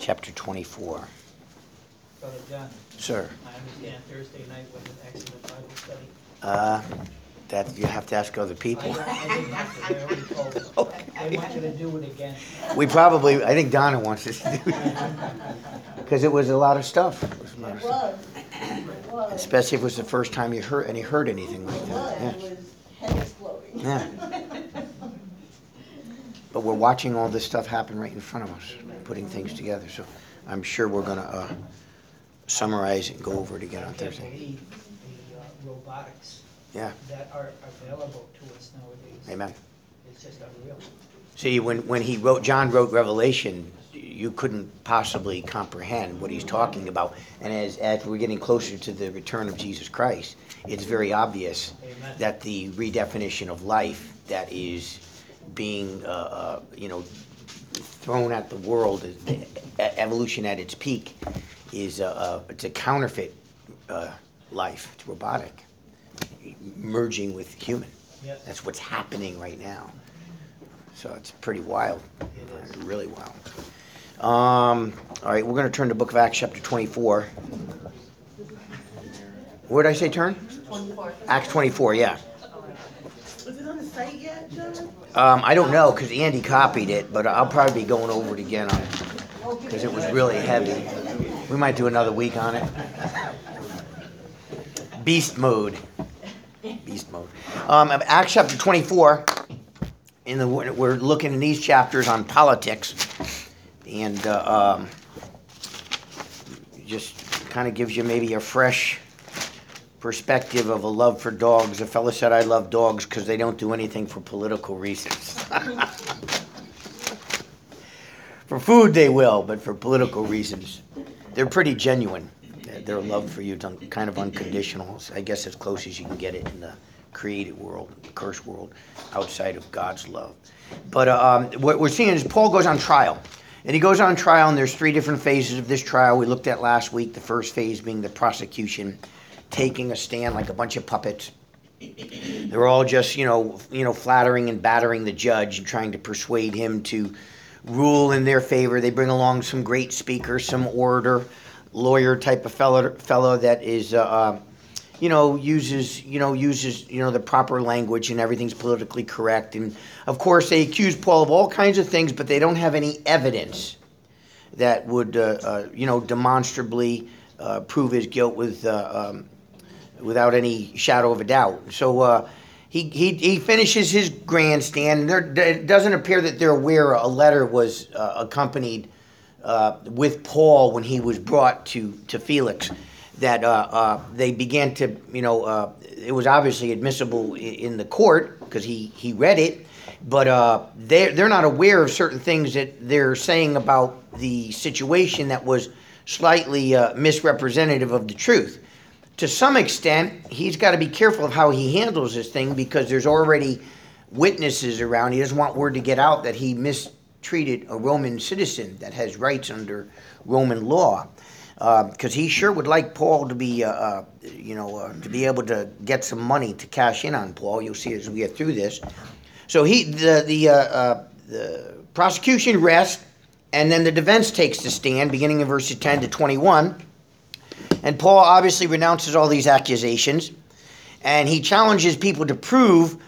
chapter 24. Brother John, Sir. I understand Thursday night was an excellent Bible study. That you have to ask other people. I didn't have to, they already told me. Okay. They want you to do it again. I think Donna wants us to do it. Because it was a lot of stuff. It was a lot of stuff. It was. Especially if it was the first time you heard anything like that. It was head exploding. Yeah. But we're watching all this stuff happen right in front of us, putting things together. So I'm sure we're going to summarize and go over it again on I can't Thursday. believe the robotics Yeah. that are available to us nowadays. Amen. It's just unreal. See, when John wrote Revelation, you couldn't possibly comprehend what he's talking about. And as we're getting closer to the return of Jesus Christ, it's very obvious Amen. that the redefinition of life that is being, thrown at the world, evolution at its peak, is it's a counterfeit life. It's robotic, merging with human. Yes. That's what's happening right now. So it's pretty wild. It is. Really wild. All right, we're going to turn to the book of Acts chapter 24. Where did I say turn? 24. Acts 24, yeah. Is it on the site yet, John? I don't know because Andy copied it, but I'll probably be going over it again because it was really heavy. We might do another week on it. Beast mode. Beast mode. Acts chapter 24. We're looking in these chapters on politics, and just kind of gives you maybe a fresh perspective of a love for dogs. A fella said, "I love dogs because they don't do anything for political reasons." For food they will, but for political reasons, they're pretty genuine. Their love for you is kind of unconditional. I guess as close as you can get it in the created world, the cursed world, outside of God's love. But what we're seeing is Paul goes on trial. And he goes on trial, and there's three different phases of this trial we looked at last week. The first phase being the prosecution, taking a stand like a bunch of puppets. They're all just, flattering and battering the judge and trying to persuade him to rule in their favor. They bring along some great speakers, some orator, lawyer type of fellow that is, uses the proper language and everything's politically correct. And of course, they accuse Paul of all kinds of things, but they don't have any evidence that would, demonstrably prove his guilt without any shadow of a doubt. So he finishes his grandstand. It doesn't appear that they're aware a letter was accompanied with Paul when he was brought to Felix. That they began to, it was obviously admissible in the court because he read it, but they're not aware of certain things that they're saying about the situation that was slightly misrepresentative of the truth. To some extent, he's got to be careful of how he handles this thing because there's already witnesses around. He doesn't want word to get out that he mistreated a Roman citizen that has rights under Roman law. Because he sure would like Paul to be, to be able to get some money to cash in on Paul. You'll see as we get through this. So the prosecution rests, and then the defense takes the stand, beginning in verses 10 to 21. And Paul obviously renounces all these accusations, and he challenges people to prove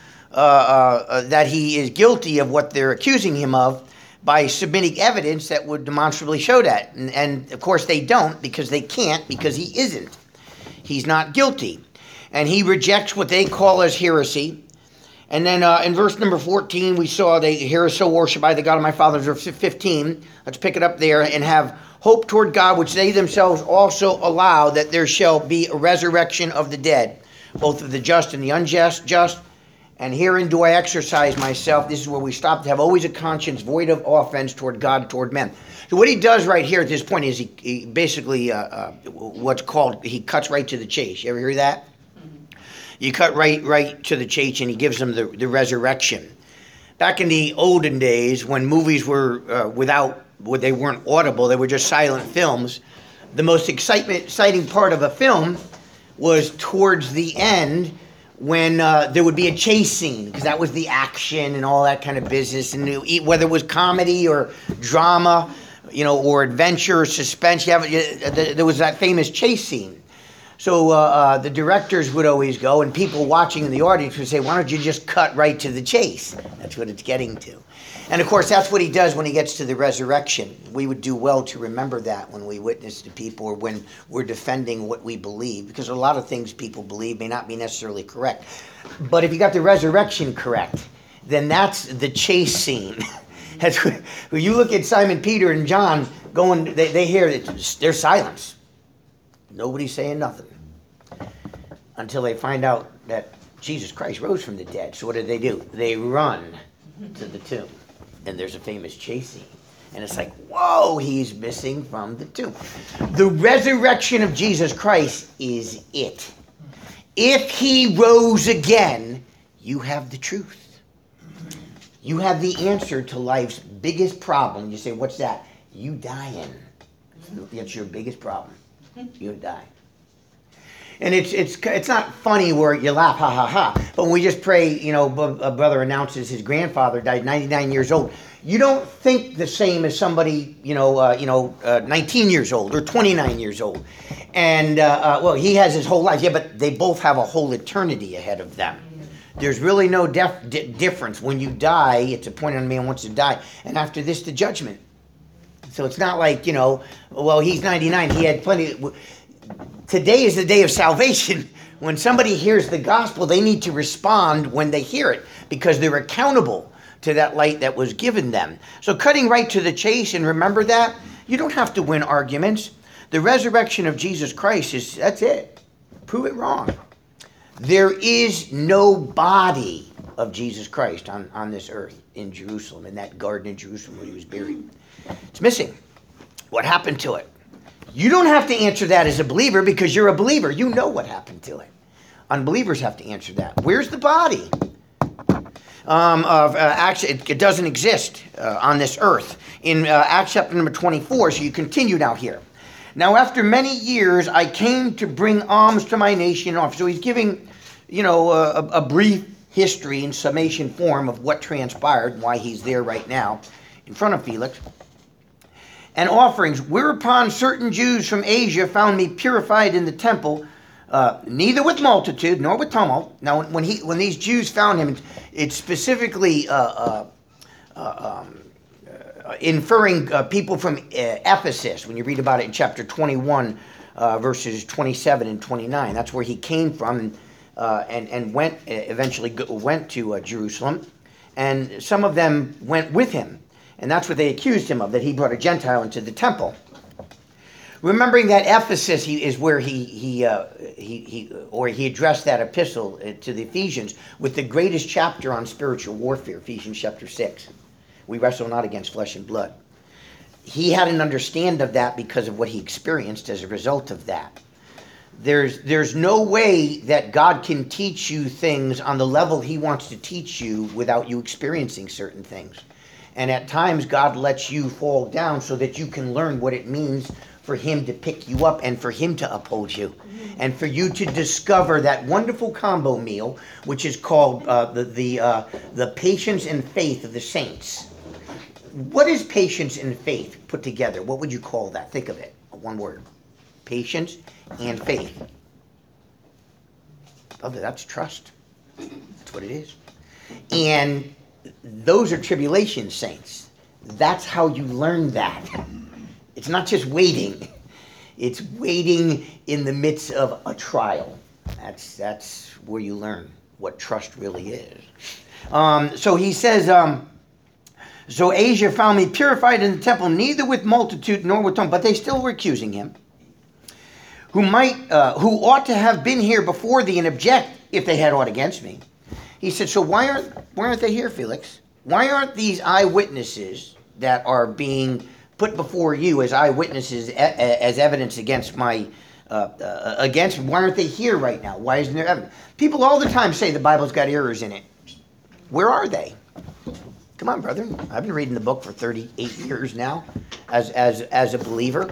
that he is guilty of what they're accusing him of, by submitting evidence that would demonstrably show that. And of course they don't because they can't because he isn't. He's not guilty. And he rejects what they call as heresy. And then in verse number 14 we saw they here is so worshipped by the God of my fathers. Verse 15, let's pick it up there. And have hope toward God, which they themselves also allow that there shall be a resurrection of the dead, both of the just and the unjust. And herein do I exercise myself. This is where we stop to have always a conscience void of offense toward God, toward men. So what he does right here at this point is he basically, what's called, he cuts right to the chase. You ever hear that? Mm-hmm. You cut right to the chase and he gives them the resurrection. Back in the olden days when movies were they weren't audible, they were just silent films, the most exciting part of a film was towards the end when there would be a chase scene, because that was the action and all that kind of business. And whether it was comedy or drama, or adventure, suspense. There was that famous chase scene. So the directors would always go, and people watching in the audience would say, why don't you just cut right to the chase? That's what it's getting to. And of course, that's what he does when he gets to the resurrection. We would do well to remember that when we witness to people or when we're defending what we believe, because a lot of things people believe may not be necessarily correct. But if you got the resurrection correct, then that's the chase scene. That's when you look at Simon Peter and John going, they hear it, there's silence. Nobody's saying nothing until they find out that Jesus Christ rose from the dead. So what do? They run to the tomb. And there's a famous chase scene. And it's like, whoa, he's missing from the tomb. The resurrection of Jesus Christ is it. If he rose again, you have the truth. You have the answer to life's biggest problem. You say, what's that? You dying. That's your biggest problem. You die. And it's not funny where you laugh, ha, ha, ha. But when we just pray, a brother announces his grandfather died 99 years old. You don't think the same as somebody, 19 years old or 29 years old. And, he has his whole life. Yeah, but they both have a whole eternity ahead of them. There's really no difference. When you die, it's appointed on a man wants to die. And after this, the judgment. So it's not like, he's 99. He had plenty. Today is the day of salvation. When somebody hears the gospel, they need to respond when they hear it because they're accountable to that light that was given them. So cutting right to the chase, and remember that, you don't have to win arguments. The resurrection of Jesus Christ that's it. Prove it wrong. There is no body of Jesus Christ on this earth in Jerusalem, in that garden in Jerusalem where he was buried. It's missing. What happened to it? You don't have to answer that as a believer because you're a believer. You know what happened to it. Unbelievers have to answer that. Where's the body? Actually, it doesn't exist on this earth. In Acts chapter number 24, so you continue now here. Now, after many years, I came to bring alms to my nation. So he's giving, a brief history in summation form of what transpired, why he's there right now in front of Felix. And offerings, whereupon certain Jews from Asia found me purified in the temple, neither with multitude nor with tumult. Now, when these Jews found him, it's specifically inferring people from Ephesus. When you read about it in chapter 21, verses 27 and 29, that's where he came from, and eventually went to Jerusalem, and some of them went with him. And that's what they accused him of, that he brought a Gentile into the temple. Remembering that Ephesus is where he addressed that epistle to the Ephesians with the greatest chapter on spiritual warfare, Ephesians chapter 6. We wrestle not against flesh and blood. He had an understanding of that because of what he experienced as a result of that. There's no way that God can teach you things on the level he wants to teach you without you experiencing certain things. And at times, God lets you fall down so that you can learn what it means for him to pick you up and for him to uphold you. And for you to discover that wonderful combo meal, which is called the patience and faith of the saints. What is patience and faith put together? What would you call that? Think of it. One word. Patience and faith. Oh, that's trust. That's what it is. And those are tribulation saints. That's how you learn that. It's not just waiting. It's waiting in the midst of a trial. That's where you learn what trust really is. So he says, so Asia found me purified in the temple, neither with multitude nor with tongue, but they still were accusing him, who ought to have been here before thee and object if they had aught against me. He said, so why aren't they here, Felix? Why aren't these eyewitnesses that are being put before you as eyewitnesses as evidence against my against me? Why aren't they here right now? Why isn't there evidence? People all the time say the Bible's got errors in it. Where are they? Come on, brother. I've been reading the book for 38 years now as a believer.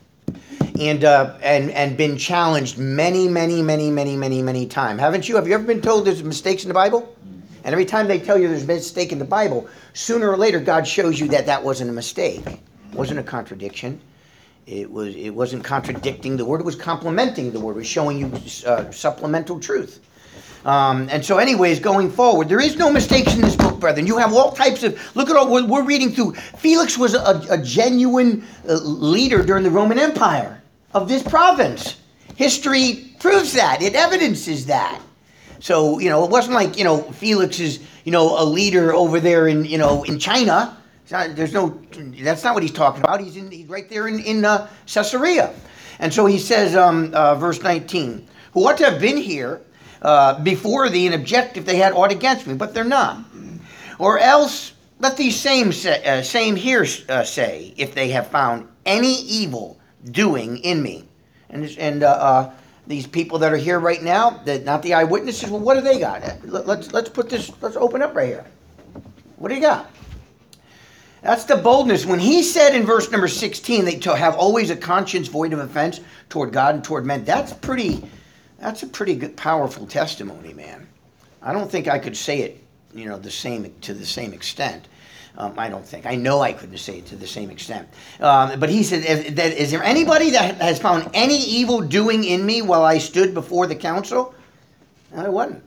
And been challenged many times. Haven't you? Have you ever been told there's mistakes in the Bible? And every time they tell you there's a mistake in the Bible, sooner or later God shows you that wasn't a mistake. wasn't a contradiction. It wasn't contradicting the word. It was complementing the word. It was showing you supplemental truth. And so anyways, going forward, there is no mistakes in this book, brethren. You have all types of, look at all we're reading through. Felix was a genuine leader during the Roman Empire of this province. History proves that. It evidences that. So, it wasn't like, Felix is, a leader over there in China. That's not what he's talking about. He's right there in Caesarea. And so he says, verse 19, who ought to have been here before thee and object if they had aught against me, but they're not. Or else let these same here say, if they have found any evil doing in me. And these people that are here right now, that not the eyewitnesses, well, what do they got? Let's open up right here. What do you got? That's the boldness. When he said in verse number 16, they have always a conscience void of offense toward God and toward men, that's a pretty good, powerful testimony, man. I don't think I could say it, to the same extent. I don't think. I know I couldn't say it to the same extent. But he said, is there anybody that has found any evil doing in me while I stood before the council? No, I wasn't.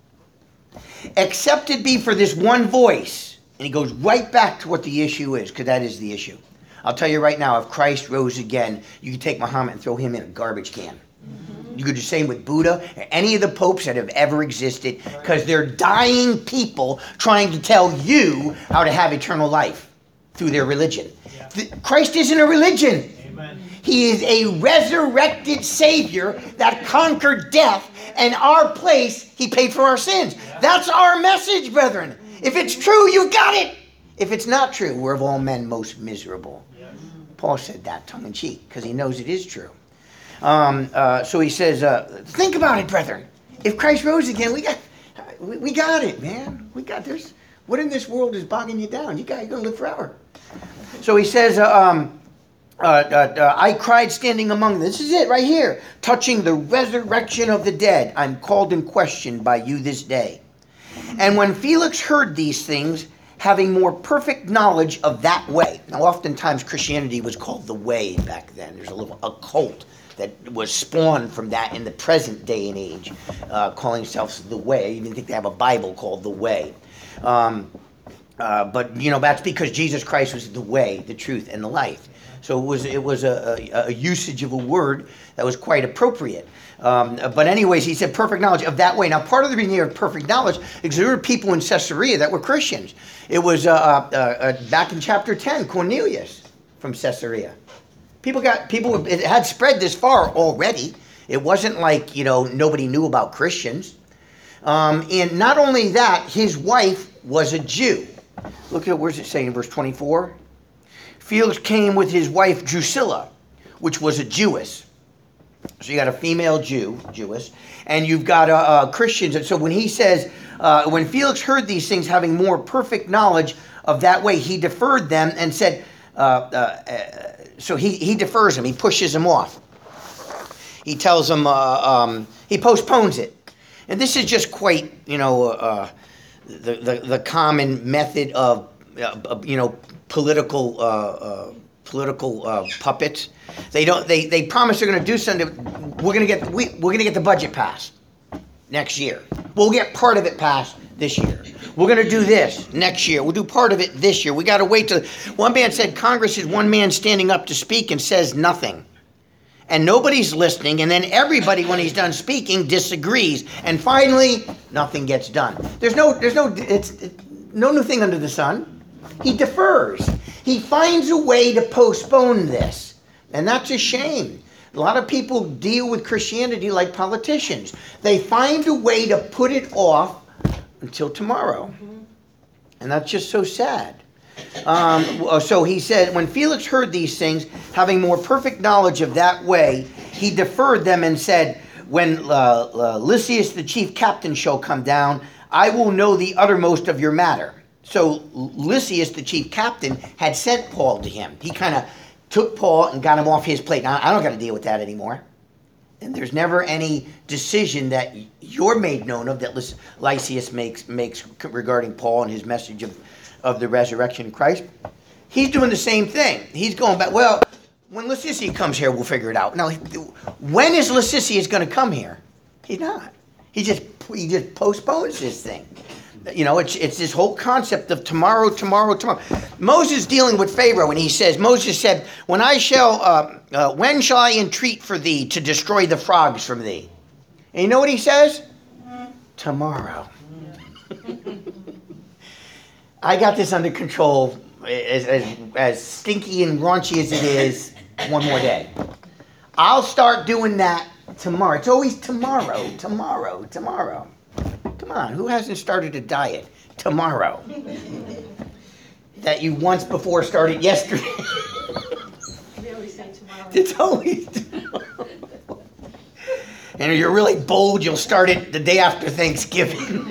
Except it be for this one voice. And he goes right back to what the issue is, because that is the issue. I'll tell you right now, if Christ rose again, you could take Muhammad and throw him in a garbage can. You could do the same with Buddha, or any of the popes that have ever existed, because they're dying people trying to tell you how to have eternal life through their religion. Yeah. Christ isn't a religion. Amen. He is a resurrected Savior that conquered death, and our place, he paid for our sins. Yeah. That's our message, brethren. If it's true, you got it. If it's not true, we're of all men most miserable. Yeah. Paul said that tongue in cheek, because he knows it is true. So he says, think about it, brethren. If Christ rose again, we got it, man. What in this world is bogging you down? You're going to live forever. So he says, I cried standing among them. This is it right here. Touching the resurrection of the dead, I'm called and questioned by you this day. And when Felix heard these things, having more perfect knowledge of that way. Now, oftentimes Christianity was called the way back then. There's a little occult that was spawned from that in the present day and age, calling themselves the way. I even think they have a Bible called the way. But that's because Jesus Christ was the way, the truth, and the life. So it was a usage of a word that was quite appropriate. But anyways, he said perfect knowledge of that way. Now, part of the reason of perfect knowledge is there were people in Caesarea that were Christians. It was back in chapter 10, Cornelius from Caesarea. It had spread this far already. It wasn't like, nobody knew about Christians. And not only that, his wife was a Jew. Look at, where's it saying in verse 24? Felix came with his wife Drusilla, which was a Jewess. So you got a female Jewess, and you've got Christians. And so when he says, when Felix heard these things, having more perfect knowledge of that way, he deferred them and said, so he defers him. He pushes him off. He tells him, he postpones it. And this is just quite, the common method of, political puppets. They promise they're going to do something. We're going to get the budget passed next year. We'll get part of it passed this year. We're going to do this next year. We'll do part of it this year. We got to wait till... One man said Congress is one man standing up to speak and says nothing. And nobody's listening. And then everybody, when he's done speaking, disagrees. And finally, nothing gets done. There's no new thing under the sun. He defers. He finds a way to postpone this. And that's a shame. A lot of people deal with Christianity like politicians. They find a way to put it off until tomorrow. And that's just so sad. So he said, when Felix heard these things, having more perfect knowledge of that way, he deferred them and said, when Lysias the chief captain shall come down, I will know the uttermost of your matter. So Lysias the chief captain had sent Paul to him. He kind of took Paul and got him off his plate. Now, I don't got to deal with that anymore. And there's never any decision that you're made known of that Lysias makes regarding Paul and his message of the resurrection of Christ. He's doing the same thing. He's going back, well, when Lysistrata comes here, we'll figure it out. No, when is Lysistrata going to come here? He's not. He just postpones this thing. You know, it's this whole concept of tomorrow. Moses dealing with Pharaoh, and he says, Moses said, when shall I entreat for thee to destroy the frogs from thee? And you know what he says? Tomorrow. I got this under control, as stinky and raunchy as it is, one more day. I'll start doing that tomorrow. It's always tomorrow. Come on, who hasn't started a diet? Tomorrow. That you once before started yesterday. We always say tomorrow. It's always tomorrow. And if you're really bold, you'll start it the day after Thanksgiving.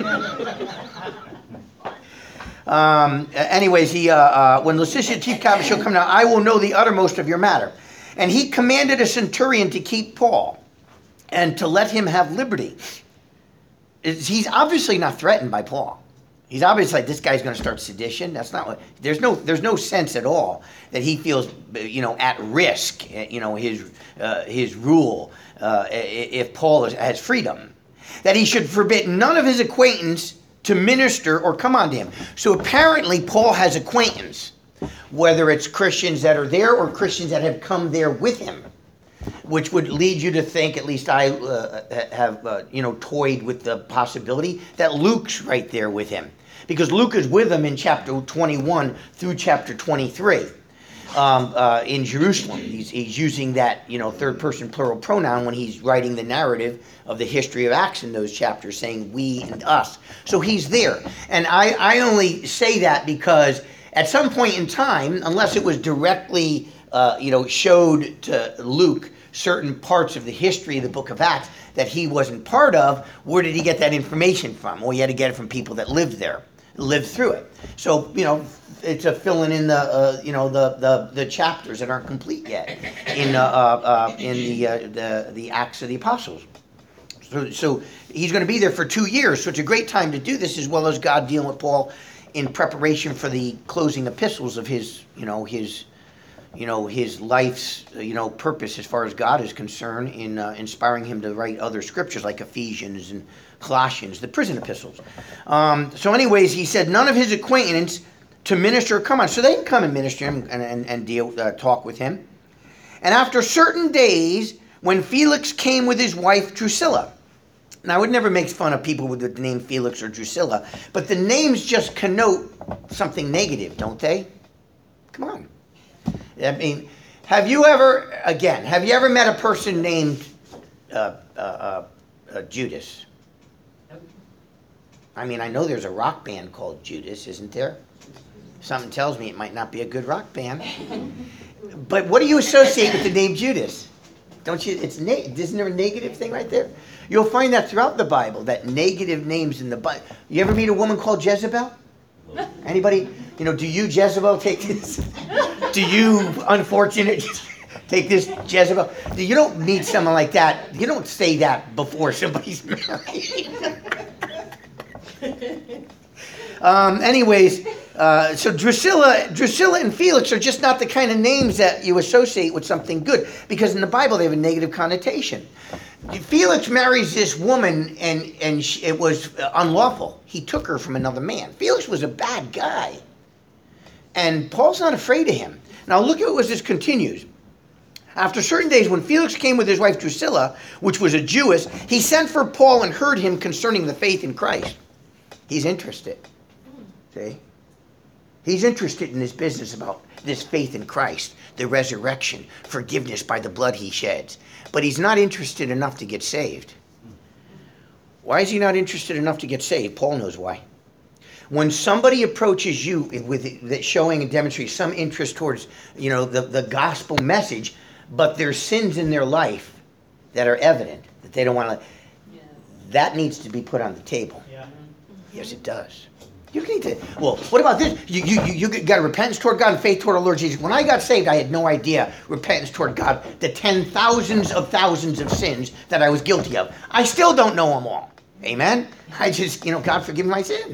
Anyways, when Lysistrata, chief captain, shall come down, I will know the uttermost of your matter. And he commanded a centurion to keep Paul and to let him have liberty. He's obviously not threatened by Paul. He's obviously like, this guy's going to start sedition. That's not what. There's no sense at all that he feels, at risk. His rule if Paul has freedom, that he should forbid none of his acquaintance to minister or come unto him. So apparently Paul has acquaintance, whether it's Christians that are there or Christians that have come there with him, which would lead you to think, at least I have toyed with the possibility that Luke's right there with him, because Luke is with him in chapter 21 through chapter 23 in Jerusalem. He's using that third person plural pronoun when he's writing the narrative of the history of Acts in those chapters, saying we and us. So he's there, and I only say that because at some point in time, unless it was directly showed to Luke certain parts of the history of the book of Acts that he wasn't part of, where did he get that information from? Well, he had to get it from people that lived there, lived through it. So, it's a filling in the chapters that aren't complete yet in the Acts of the Apostles. So he's going to be there for 2 years. So it's a great time to do this, as well as God dealing with Paul in preparation for the closing epistles of his life's, purpose as far as God is concerned, in inspiring him to write other scriptures like Ephesians and Colossians, the prison epistles. So anyways, he said, none of his acquaintance to minister, come on. So they can come and minister him and talk with him. And after certain days, when Felix came with his wife Drusilla. Now, it never makes fun of people with the name Felix or Drusilla, but the names just connote something negative, don't they? Come on. I mean, have you ever met a person named Judas? I mean, I know there's a rock band called Judas, isn't there? Something tells me it might not be a good rock band. But what do you associate with the name Judas? Don't you? Isn't there a negative thing right there? You'll find that throughout the Bible, that negative names in the Bible. You ever meet a woman called Jezebel? Anybody? Do you, Jezebel, take this? Do you, unfortunate, take this, Jezebel? You don't meet someone like that. You don't say that before somebody's married. So Drusilla and Felix are just not the kind of names that you associate with something good, because in the Bible they have a negative connotation. Felix marries this woman, and it was unlawful. He took her from another man. Felix was a bad guy, and Paul's not afraid of him. Now look at what this continues. After certain days, when Felix came with his wife Drusilla, which was a Jewess, he sent for Paul and heard him concerning the faith in Christ. He's interested. See? He's interested in this business about this faith in Christ, the resurrection, forgiveness by the blood he sheds. But he's not interested enough to get saved. Why is he not interested enough to get saved? Paul knows why. When somebody approaches you with showing and demonstrating some interest towards, the gospel message, but there's sins in their life that are evident, that they don't want to, that needs to be put on the table. Yeah. Yes, it does. You need to. Well, what about this? You got repentance toward God and faith toward our Lord Jesus. When I got saved, I had no idea repentance toward God, the 10,000s of thousands of sins that I was guilty of. I still don't know them all. Amen? I just, God forgive my sins.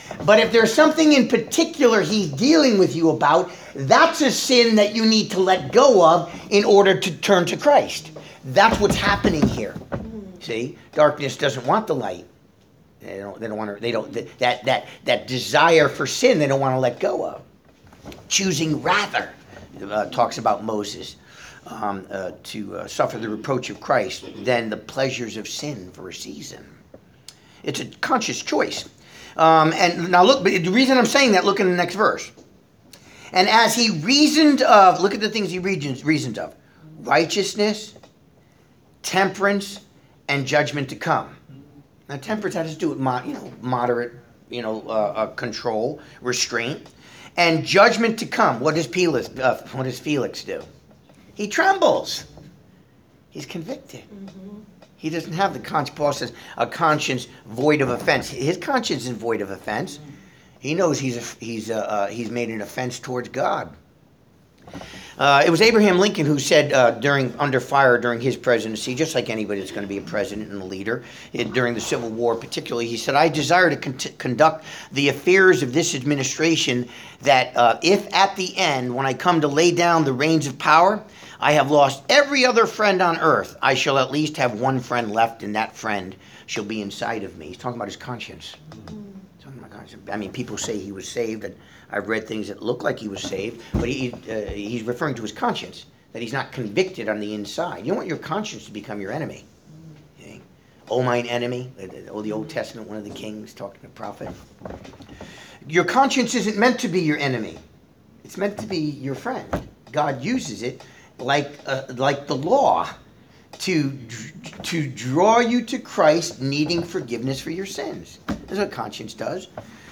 But if there's something in particular he's dealing with you about, that's a sin that you need to let go of in order to turn to Christ. That's what's happening here. See, darkness doesn't want the light. They don't want to. That desire for sin, they don't want to let go of. Choosing rather, talks about Moses, to suffer the reproach of Christ than the pleasures of sin for a season. It's a conscious choice. And now look, but the reason I'm saying that, look in the next verse. And as he reasoned of, look at the things he reasoned of: righteousness, temperance, and judgment to come. Now, temperance has to do with moderate, control, restraint, and judgment to come. What does Felix do? He trembles. He's convicted. He doesn't have the conscience. Paul says a conscience void of offense. His conscience is void of offense. He knows he's made an offense towards God. It was Abraham Lincoln who said under fire during his presidency, just like anybody that's going to be a president and a leader, during the Civil War particularly, he said, "I desire to conduct the affairs of this administration that if at the end, when I come to lay down the reins of power, I have lost every other friend on earth, I shall at least have one friend left, and that friend shall be inside of me." He's talking about his conscience. I mean, people say he was saved, and I've read things that look like he was saved, but he's referring to his conscience, that he's not convicted on the inside. You don't want your conscience to become your enemy. Okay? "O mine enemy," the Old Testament, one of the kings talking to the prophet. Your conscience isn't meant to be your enemy. It's meant to be your friend. God uses it like the law to draw you to Christ, needing forgiveness for your sins. That's what conscience does.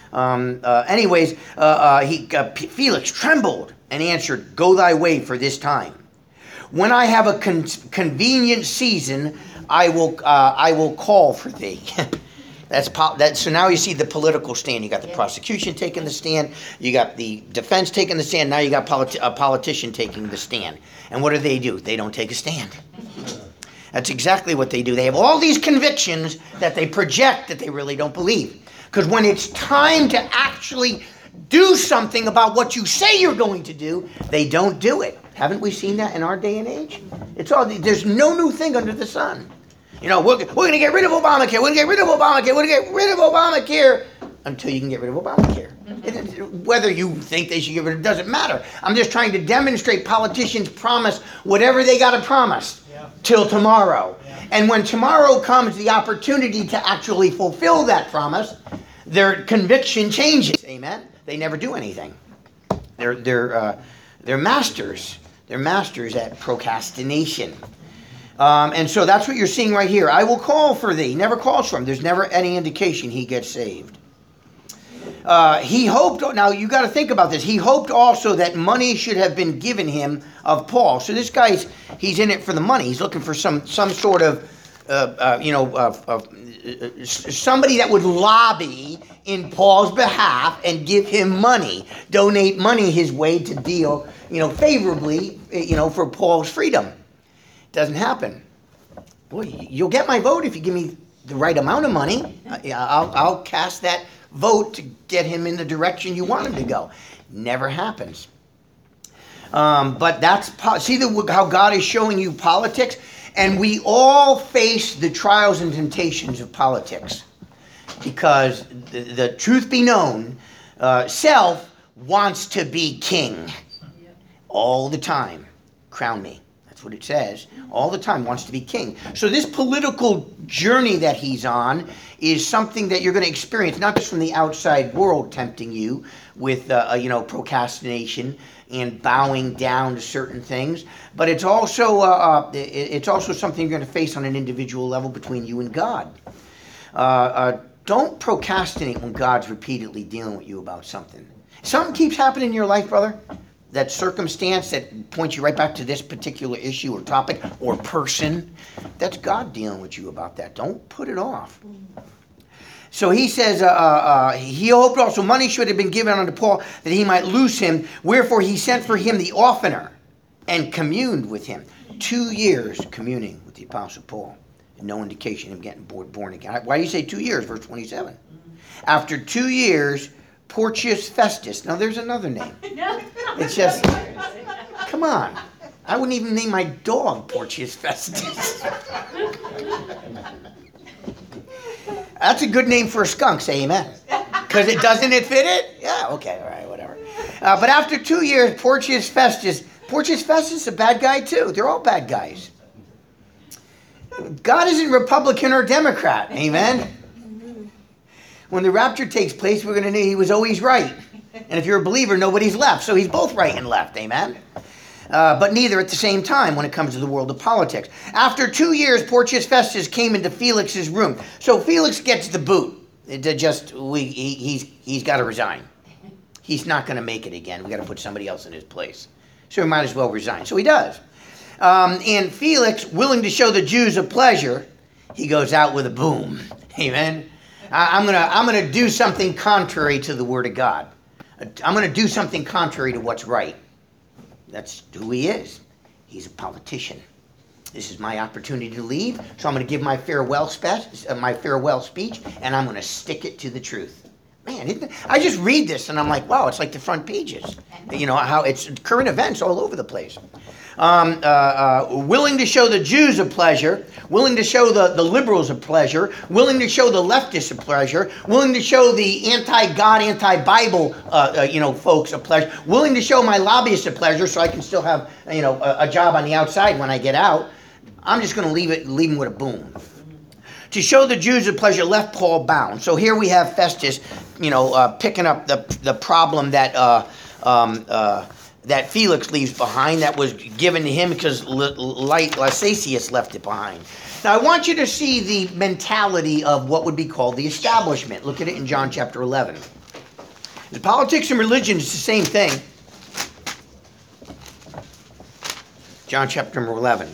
Felix trembled and answered, "Go thy way for this time. When I have a convenient season, I will call for thee." So now you see the political stand. You got the prosecution taking the stand. You got the defense taking the stand. Now you got a politician taking the stand. And what do? They don't take a stand. That's exactly what they do. They have all these convictions that they project that they really don't believe. Because when it's time to actually do something about what you say you're going to do, they don't do it. Haven't we seen that in our day and age? There's no new thing under the sun. We're going to get rid of Obamacare. We're going to get rid of Obamacare. We're going to get rid of Obamacare until you can get rid of Obamacare. Whether you think they should get rid of it doesn't matter. I'm just trying to demonstrate politicians promise whatever they got to promise till tomorrow. And when tomorrow comes the opportunity to actually fulfill that promise, their conviction changes. Amen? They never do anything. They're masters. They're masters at procrastination. And so that's what you're seeing right here. "I will call for thee." Never calls for him. There's never any indication he gets saved. He hoped, now you got to think about this. He hoped also that money should have been given him of Paul. So this guy's, he's in it for the money. He's looking for some sort of, somebody that would lobby in Paul's behalf and give him money, donate money his way to deal, favorably, for Paul's freedom. Doesn't happen. Boy, you'll get my vote if you give me the right amount of money. I'll cast that vote to get him in the direction you want him to go. Never happens. But that's, see how God is showing you politics? And we all face the trials and temptations of politics. Because the truth be known, self wants to be king. All the time. Crown me. That's what it says. All the time wants to be king. So this political journey that he's on is something that you're going to experience, not just from the outside world tempting you with, procrastination and bowing down to certain things, but it's also something you're going to face on an individual level between you and God. Don't procrastinate when God's repeatedly dealing with you about something. Something keeps happening in your life, brother. That circumstance that points you right back to this particular issue or topic or person, that's God dealing with you about that. Don't put it off. So he says, he hoped also money should have been given unto Paul that he might loose him. Wherefore he sent for him the oftener and communed with him. 2 years communing with the Apostle Paul. And no indication of him getting born again. Why do you say 2 years? Verse 27. After 2 years, Porcius Festus. Now there's another name. It's just, come on. I wouldn't even name my dog Porcius Festus. That's a good name for a skunk, say amen. Because doesn't it fit it? Yeah, okay, all right, whatever. But after 2 years, Porcius Festus is a bad guy too. They're all bad guys. God isn't Republican or Democrat, amen. When the rapture takes place, we're going to know he was always right. And if you're a believer, nobody's left. So he's both right and left, amen. But neither at the same time when it comes to the world of politics. After 2 years, Porcius Festus came into Felix's room. So Felix gets the boot. He's got to resign. He's not going to make it again. We got to put somebody else in his place. So he might as well resign. So he does. And Felix, willing to show the Jews a pleasure, he goes out with a boom. Amen. I'm gonna do something contrary to the word of God. I'm going to do something contrary to what's right. That's who he is. He's a politician. This is my opportunity to leave, so I'm going to give my farewell speech, and I'm going to stick it to the truth. Man, I just read this, and I'm like, wow, it's like the front pages. You know, how it's current events all over the place. Willing to show the Jews a pleasure, willing to show the liberals a pleasure, willing to show the leftists a pleasure, willing to show the anti-God, anti-Bible, folks a pleasure, willing to show my lobbyists a pleasure so I can still have, a job on the outside when I get out. I'm just going to leave him with a boom. To show the Jews a pleasure, left Paul bound. So here we have Festus, picking up the problem that that Felix leaves behind, that was given to him because Lysias left it behind. Now I want you to see the mentality of what would be called the establishment. Look at it in John chapter 11. The politics and religion is the same thing. John chapter number 11.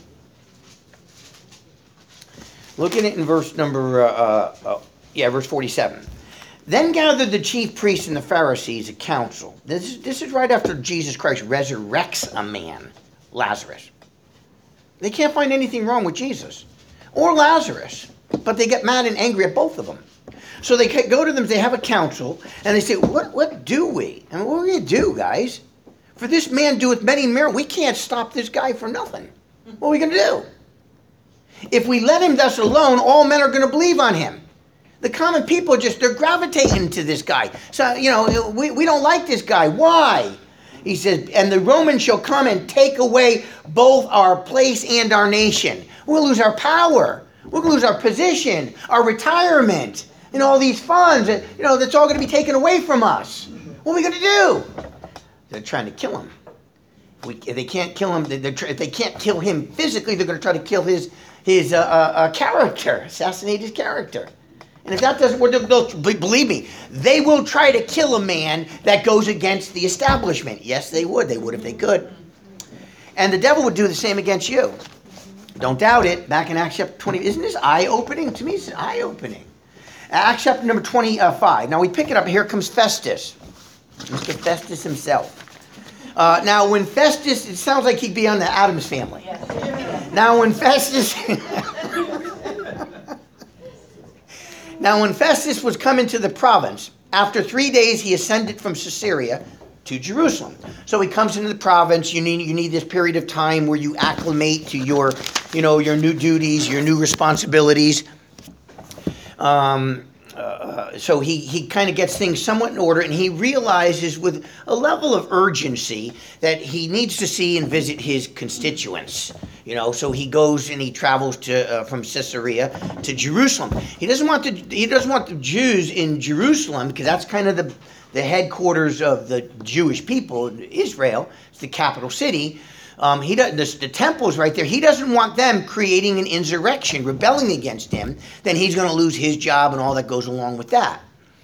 Look at it in verse number, verse 47. Then gathered the chief priests and the Pharisees a council. This is right after Jesus Christ resurrects a man, Lazarus. They can't find anything wrong with Jesus or Lazarus, but they get mad and angry at both of them. So they go to them, they have a council, and they say, what do we? I mean, what are we going to do, guys? For this man doeth many miracles. We can't stop this guy for nothing. What are we going to do? If we let him thus alone, all men are going to believe on him. The common people they're gravitating to this guy. So, we don't like this guy. Why? He says, and the Romans shall come and take away both our place and our nation. We'll lose our power. We'll lose our position, our retirement, all these funds. That's all going to be taken away from us. What are we going to do? They're trying to kill him. If they can't kill him, if they can't kill him physically, they're going to try to kill his character, assassinate his character. And if that doesn't work, believe me, they will try to kill a man that goes against the establishment. Yes, they would. They would if they could. And the devil would do the same against you. Don't doubt it. Back in Acts chapter 20. Isn't this eye-opening? To me, it's eye-opening. Acts chapter number 25. Now we pick it up. Here comes Festus. Mr. Festus himself. Now when Festus, it sounds like he'd be on the Addams Family. Yes. Now when Festus was come into the province, after 3 days he ascended from Caesarea to Jerusalem. So he comes into the province. You need this period of time where you acclimate to your new duties, your new responsibilities. So he kind of gets things somewhat in order, and he realizes with a level of urgency that he needs to see and visit his constituents. So he goes and he travels from Caesarea to Jerusalem. He doesn't want the Jews in Jerusalem because that's kind of the headquarters of the Jewish people, Israel. It's the capital city. The temple's right there. He doesn't want them creating an insurrection, rebelling against him. Then he's going to lose his job and all that goes along with that.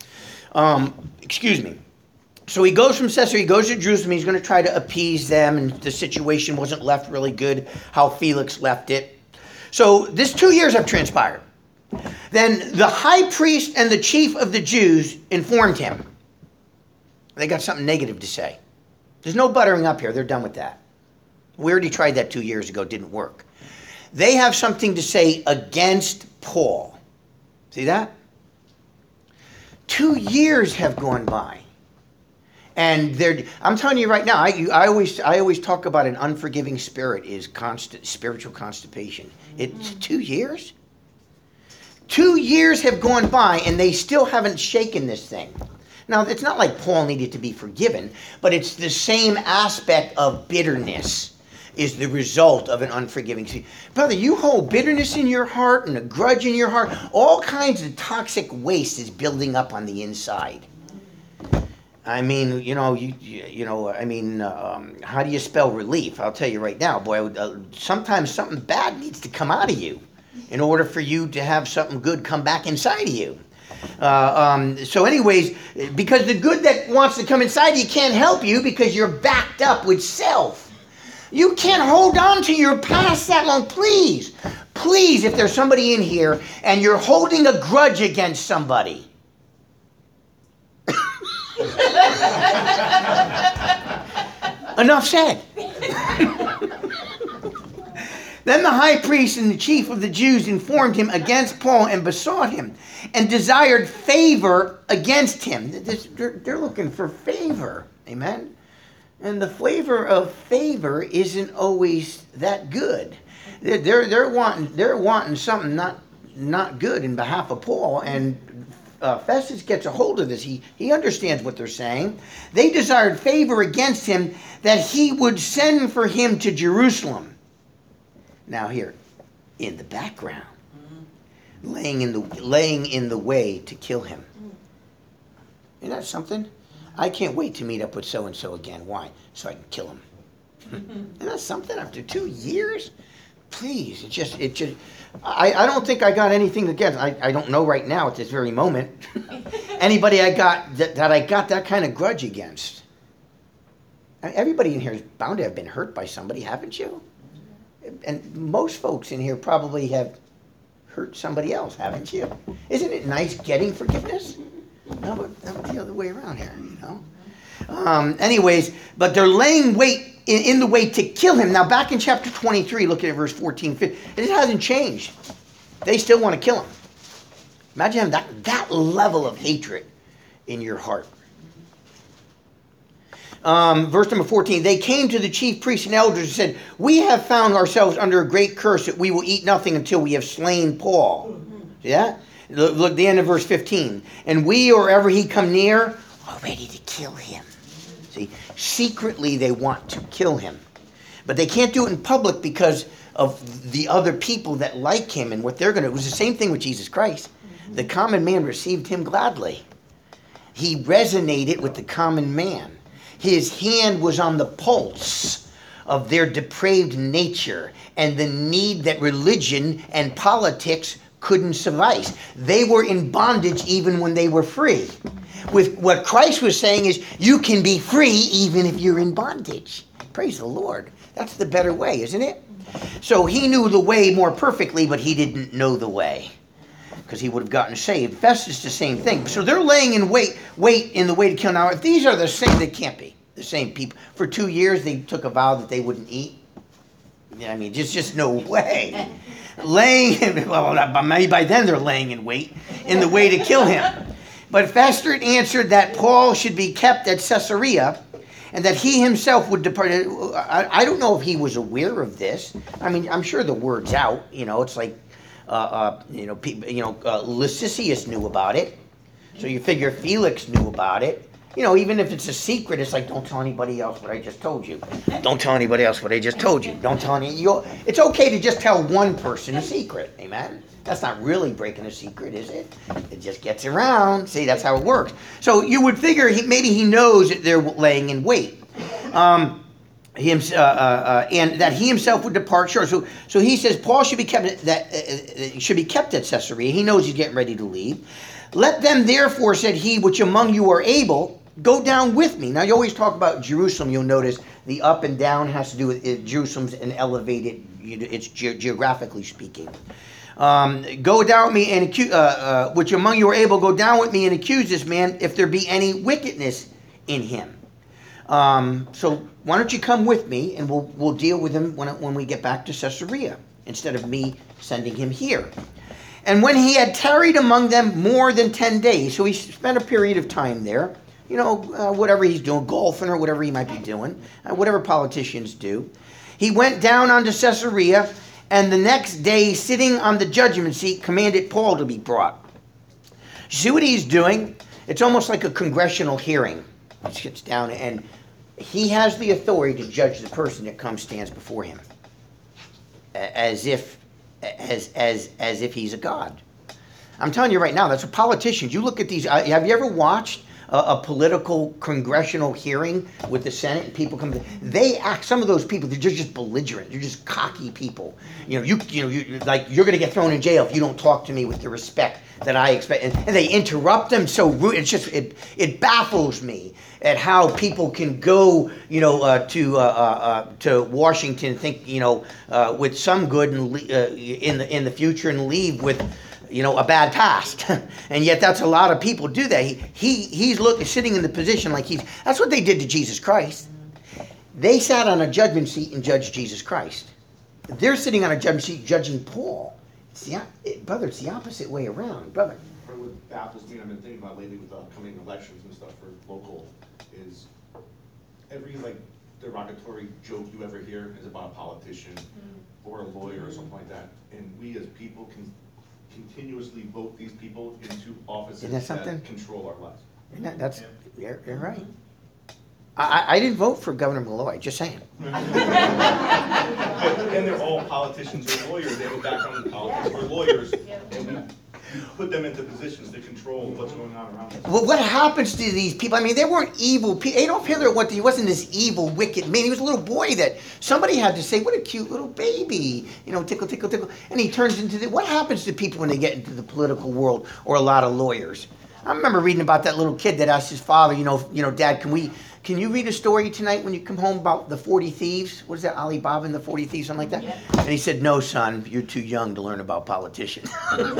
So he goes from Caesarea, he goes to Jerusalem, he's going to try to appease them, and the situation wasn't left really good, how Felix left it. So this 2 years have transpired. Then the high priest and the chief of the Jews informed him. They got something negative to say. There's no buttering up here, they're done with that. We already tried that 2 years ago, didn't work. They have something to say against Paul. See that? 2 years have gone by. And I'm telling you right now, I always talk about an unforgiving spirit is spiritual constipation. It's 2 years? 2 years have gone by and they still haven't shaken this thing. Now, it's not like Paul needed to be forgiven, but it's the same aspect of bitterness is the result of an unforgiving spirit. Brother, you hold bitterness in your heart and a grudge in your heart. All kinds of toxic waste is building up on the inside. I mean, how do you spell relief? I'll tell you right now, boy, sometimes something bad needs to come out of you in order for you to have something good come back inside of you. So anyways, because the good that wants to come inside of you can't help you because you're backed up with self. You can't hold on to your past that long. Please, if there's somebody in here and you're holding a grudge against somebody, enough said. Then the high priest and the chief of the Jews informed him against Paul and besought him and desired favor against him. They're looking for favor. Amen? And the flavor of favor isn't always that good. They're wanting something not good in behalf of Paul, and Festus gets a hold of this. He understands what they're saying. They desired favor against him that he would send for him to Jerusalem. Now here, in the background, laying in the way to kill him. Isn't that something? I can't wait to meet up with so-and-so again. Why? So I can kill him. Isn't that something? After 2 years? Please, I don't think I got anything against. I don't know right now at this very moment anybody I got that kind of grudge against. I mean, everybody in here is bound to have been hurt by somebody, haven't you? And most folks in here probably have hurt somebody else, haven't you? Isn't it nice getting forgiveness? No, but the other way around here, Anyways, but they're laying wait in the way to kill him. Now, back in chapter 23, look at verse 14, 15. It hasn't changed. They still want to kill him. Imagine having that level of hatred in your heart. Verse number 14, they came to the chief priests and elders and said, we have found ourselves under a great curse that we will eat nothing until we have slain Paul. See that? Look at the end of verse 15. And we, or ever he come near, are ready to kill him. See, secretly they want to kill him. But they can't do it in public because of the other people that like him and what they're going to do. It was the same thing with Jesus Christ. The common man received him gladly. He resonated with the common man. His hand was on the pulse of their depraved nature and the need that religion and politics couldn't suffice. They were in bondage even when they were free. With what Christ was saying is, you can be free even if you're in bondage. Praise the Lord. That's the better way, isn't it? So he knew the way more perfectly, but he didn't know the way, because he would have gotten saved. Festus, the same thing. So they're laying in wait in the way to kill. Now, if these are the same, they can't be the same people. For 2 years, they took a vow that they wouldn't eat. I mean, just no way. Maybe by then they're laying in wait in the way to kill him. But Festus answered that Paul should be kept at Caesarea and that he himself would depart. I don't know if he was aware of this. I mean, I'm sure the word's out. It's like, Lysias knew about it. So you figure Felix knew about it. Even if it's a secret, it's like, don't tell anybody else what I just told you. Don't tell anybody else what I just told you. Don't tell any. It's okay to just tell one person a secret. Amen? That's not really breaking a secret, is it? It just gets around. See, that's how it works. So you would figure maybe he knows that they're laying in wait. And that he himself would depart short. So he says Paul should be kept at Caesarea. He knows he's getting ready to leave. Let them therefore, said he, which among you are able, go down with me. Now you always talk about Jerusalem. You'll notice the up and down has to do with Jerusalem's an elevated. It's geographically speaking. Go down with me and which among you are able, go down with me and accuse this man if there be any wickedness in him. So why don't you come with me and we'll deal with him when we get back to Caesarea instead of me sending him here. And when he had tarried among them more than 10 days, so he spent a period of time there, whatever he's doing, golfing or whatever he might be doing, whatever politicians do. He went down unto Caesarea, and the next day, sitting on the judgment seat, commanded Paul to be brought. See what he's doing? It's almost like a congressional hearing. He sits down, and he has the authority to judge the person that stands before him, as if he's a god. I'm telling you right now, that's what politicians. You look at these. Have you ever watched a political congressional hearing with the Senate and people come? They act. Some of those people, they're just belligerent. They're just cocky people. You like you're going to get thrown in jail if you don't talk to me with the respect that I expect. And they interrupt them so rude. It's just it baffles me at how people can go to Washington, think with some good and in the future and leave with a bad past. And yet that's a lot of people do that. He's sitting in the position like that's what they did to Jesus Christ. They sat on a judgment seat and judged Jesus Christ. They're sitting on a judgment seat judging Paul. Brother, it's the opposite way around, brother. What baffles me, and I've been thinking about lately with the upcoming elections and stuff for local, is every derogatory joke you ever hear is about a politician or a lawyer or something like that. And we as people can continuously vote these people into offices that control our lives. You're right. I didn't vote for Governor Malloy, just saying. And they're all politicians or lawyers. They have a background in politics or lawyers. And we put them into positions to control what's going on around us. Well, what happens to these people? I mean, they weren't evil people. Adolf Hitler, he wasn't this evil, wicked man. He was a little boy that somebody had to say, what a cute little baby. Tickle, tickle, tickle. And he turns into what happens to people when they get into the political world or a lot of lawyers? I remember reading about that little kid that asked his father, Dad, can you read a story tonight when you come home about the 40 thieves? What is that, Alibaba and the 40 thieves, something like that? Yeah. And he said, no, son, you're too young to learn about politicians.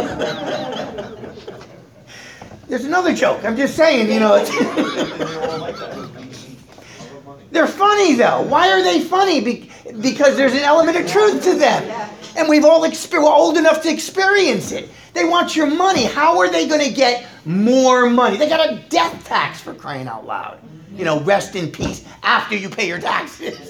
There's another joke. I'm just saying, They're funny, though. Why are they funny? Because there's an element of truth to them. And we're old enough to experience it. They want your money. How are they going to get more money? They got a death tax, for crying out loud. Rest in peace after you pay your taxes.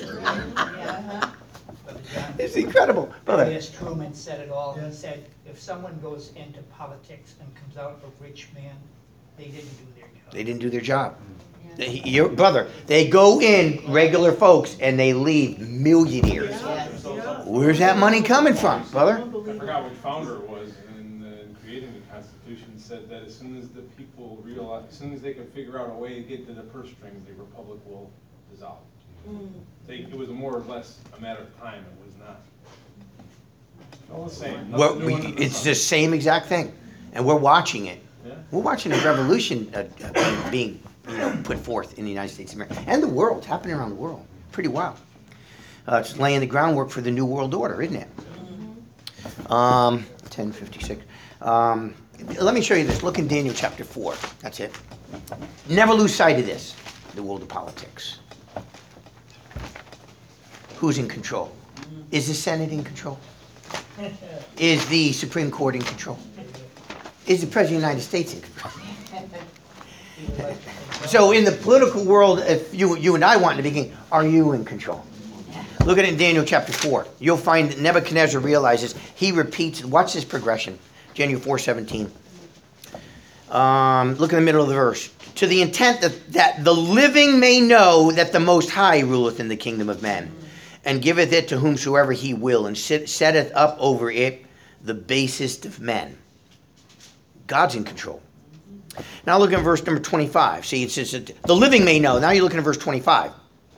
It's incredible. Brother. Yes, Truman said it all. He said, if someone goes into politics and comes out a rich man, they didn't do their job. They didn't do their job. Your brother, they go in regular folks and they leave millionaires. Where's that money coming from, brother? I forgot which founder it was in creating the Constitution, said that as soon as the people realize, as soon as they can figure out a way to get to the purse strings, the republic will dissolve. It was more or less a matter of time. It was not. All the same. It's the same exact thing, and we're watching it. Yeah. We're watching a revolution being put forth in the United States of America and the world, happening around the world. Pretty wild. It's laying the groundwork for the New World Order, isn't it? 1056. Let me show you this. Look in Daniel chapter 4. That's it. Never lose sight of this, the world of politics. Who's in control? Is the Senate in control? Is the Supreme Court in control? Is the President of the United States in control? So in the political world, if you and I want to begin, are you in control? Look at it in Daniel chapter 4. You'll find that Nebuchadnezzar realizes, he repeats, watch this progression. Daniel 4:17. Look in the middle of the verse. To the intent that the living may know that the Most High ruleth in the kingdom of men, and giveth it to whomsoever he will, and setteth up over it the basest of men. God's in control. Now look at verse number 25. See, it says that the living may know. Now you're looking at verse 25.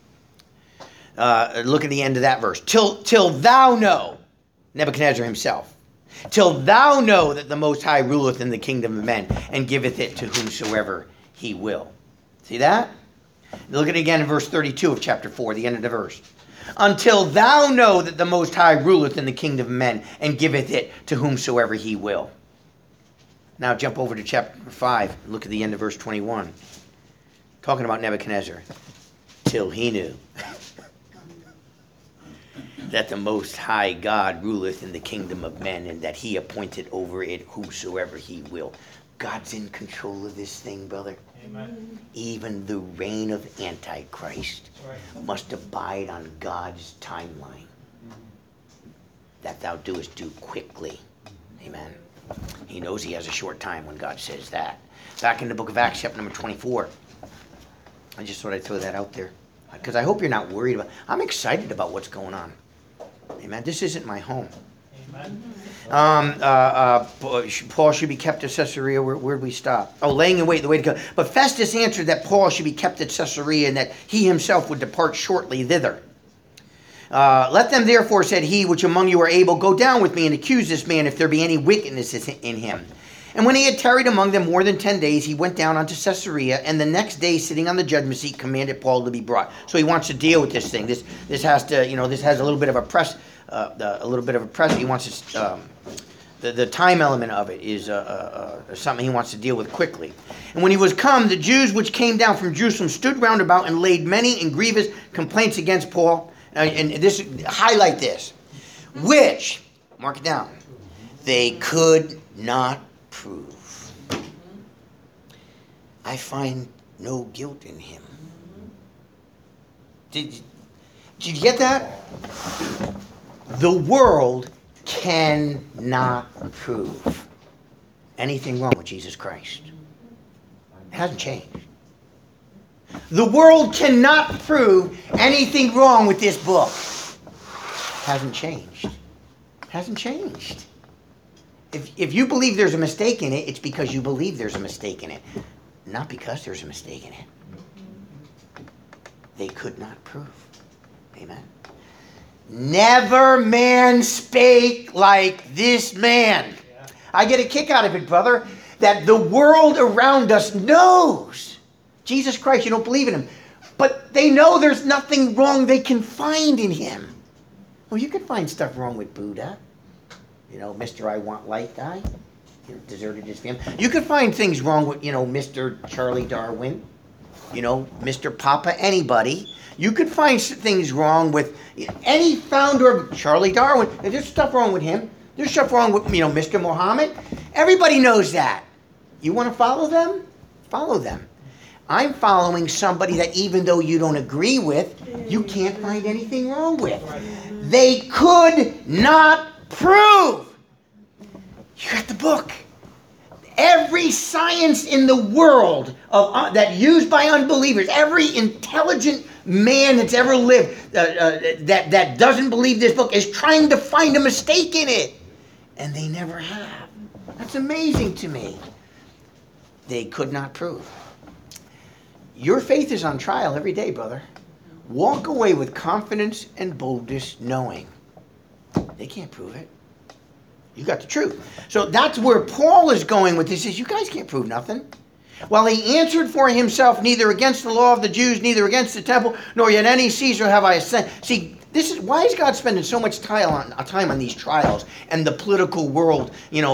Look at the end of that verse. Till thou know, Nebuchadnezzar himself, till thou know that the Most High ruleth in the kingdom of men, and giveth it to whomsoever he will. See that? Look at it again in verse 32 of chapter 4, the end of the verse. Until thou know that the Most High ruleth in the kingdom of men, and giveth it to whomsoever he will. Now jump over to chapter 5. Look at the end of verse 21. Talking about Nebuchadnezzar. Till he knew. that the Most High God ruleth in the kingdom of men, and that he appointed over it whosoever he will. God's in control of this thing, brother. Amen. Even the reign of Antichrist Right. must abide on God's timeline. That thou doest do quickly. Amen. He knows he has a short time when God says that. Back in the book of Acts, chapter number 24. I just thought I'd throw that out there. Because I hope you're not worried about. I'm excited about what's going on. Amen. This isn't my home. Amen. Paul should be kept at Caesarea. Where'd we stop? Oh, laying in wait, the way to go. But Festus answered that Paul should be kept at Caesarea, and that he himself would depart shortly thither. Let them therefore, said he, which among you are able, go down with me and accuse this man, if there be any wickedness in him. And when he had tarried among them more than 10 days, he went down unto Caesarea, and the next day, sitting on the judgment seat, commanded Paul to be brought. So he wants to deal with this thing. This has to, this has a little bit of a press. He wants to. The time element of it is something he wants to deal with quickly. And when he was come, the Jews which came down from Jerusalem stood round about and laid many and grievous complaints against Paul. And this, highlight this, which, mark it down, they could not prove. I find no guilt in him. Did you get that? The world cannot prove anything wrong with Jesus Christ. It hasn't changed. The world cannot prove anything wrong with this book. Hasn't changed. Hasn't changed. If you believe there's a mistake in it, it's because you believe there's a mistake in it. Not because there's a mistake in it. They could not prove. Amen. Never man spake like this man. I get a kick out of it, brother, that the world around us knows Jesus Christ. You don't believe in him, but they know there's nothing wrong they can find in him. Well, you could find stuff wrong with Buddha. Mr. I Want Light guy, deserted his family. You could find things wrong with, Mr. Charlie Darwin, Mr. Papa anybody. You could find things wrong with any founder of Charlie Darwin. There's stuff wrong with him. There's stuff wrong with, Mr. Muhammad. Everybody knows that. You want to follow them? Follow them. I'm following somebody that even though you don't agree with, you can't find anything wrong with. They could not prove. You got the book. Every science in the world that used by unbelievers, every intelligent man that's ever lived that doesn't believe this book is trying to find a mistake in it. And they never have. That's amazing to me. They could not prove. Your faith is on trial every day, brother. Walk away with confidence and boldness, knowing they can't prove it. You got the truth. So that's where Paul is going with this. Is you guys can't prove nothing. While he answered for himself, neither against the law of the Jews, neither against the temple, nor yet any Caesar have I sent. See, this is why is God spending so much time on these trials and the political world,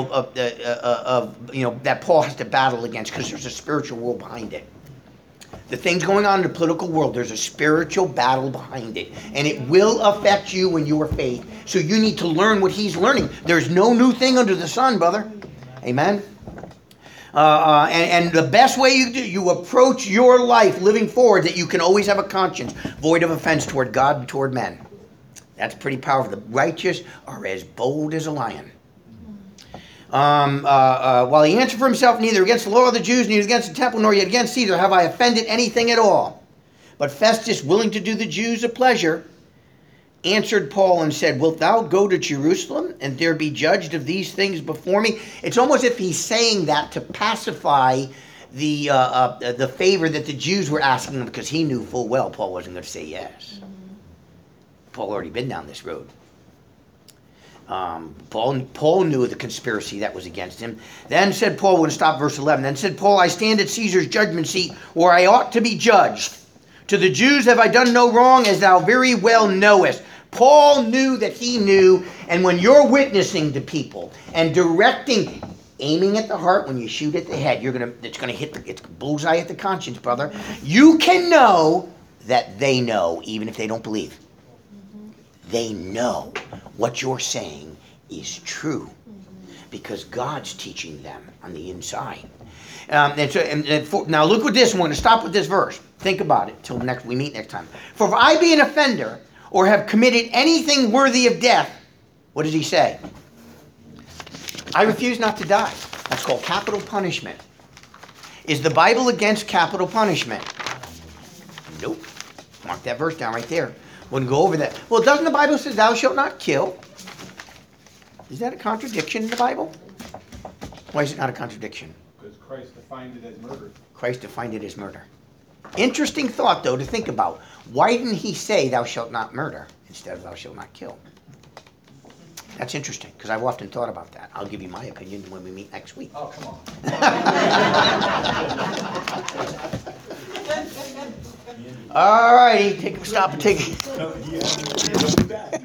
that Paul has to battle against, because there's a spiritual world behind it. The things going on in the political world, there's a spiritual battle behind it. And it will affect you in your faith. So you need to learn what he's learning. There's no new thing under the sun, brother. Amen. And the best way you approach your life living forward, that you can always have a conscience void of offense toward God and toward men. That's pretty powerful. The righteous are as bold as a lion. While he answered for himself, neither against the law of the Jews, neither against the temple, nor yet against Caesar have I offended anything at all. But Festus, willing to do the Jews a pleasure, answered Paul and said, wilt thou go to Jerusalem and there be judged of these things before me? It's almost as if he's saying that to pacify the favor that the Jews were asking him, because he knew full well Paul wasn't going to say yes. Paul already been down this road. Paul knew the conspiracy that was against him. Then said Paul, we're going to stop verse 11. Then said Paul, I stand at Caesar's judgment seat where I ought to be judged. To the Jews have I done no wrong, as thou very well knowest. Paul knew that he knew, and when you're witnessing to people and directing, aiming at the heart, when you shoot at the head, it's gonna hit it's bullseye at the conscience, brother. You can know that they know, even if they don't believe. they know what you're saying is true because God's teaching them on the inside. Now look with this. I'm going to stop with this verse. Think about it till we meet next time. For if I be an offender or have committed anything worthy of death, what does he say? I refuse not to die. That's called capital punishment. Is the Bible against capital punishment? Nope. Mark that verse down right there. Wouldn't go over that. Well, doesn't the Bible say thou shalt not kill? Is that a contradiction in the Bible? Why is it not a contradiction? Because Christ defined it as murder. Christ defined it as murder. Interesting thought, though, to think about. Why didn't he say thou shalt not murder instead of thou shalt not kill? That's interesting, because I've often thought about that. I'll give you my opinion when we meet next week. Oh, come on. All righty, stop and take. No, yeah,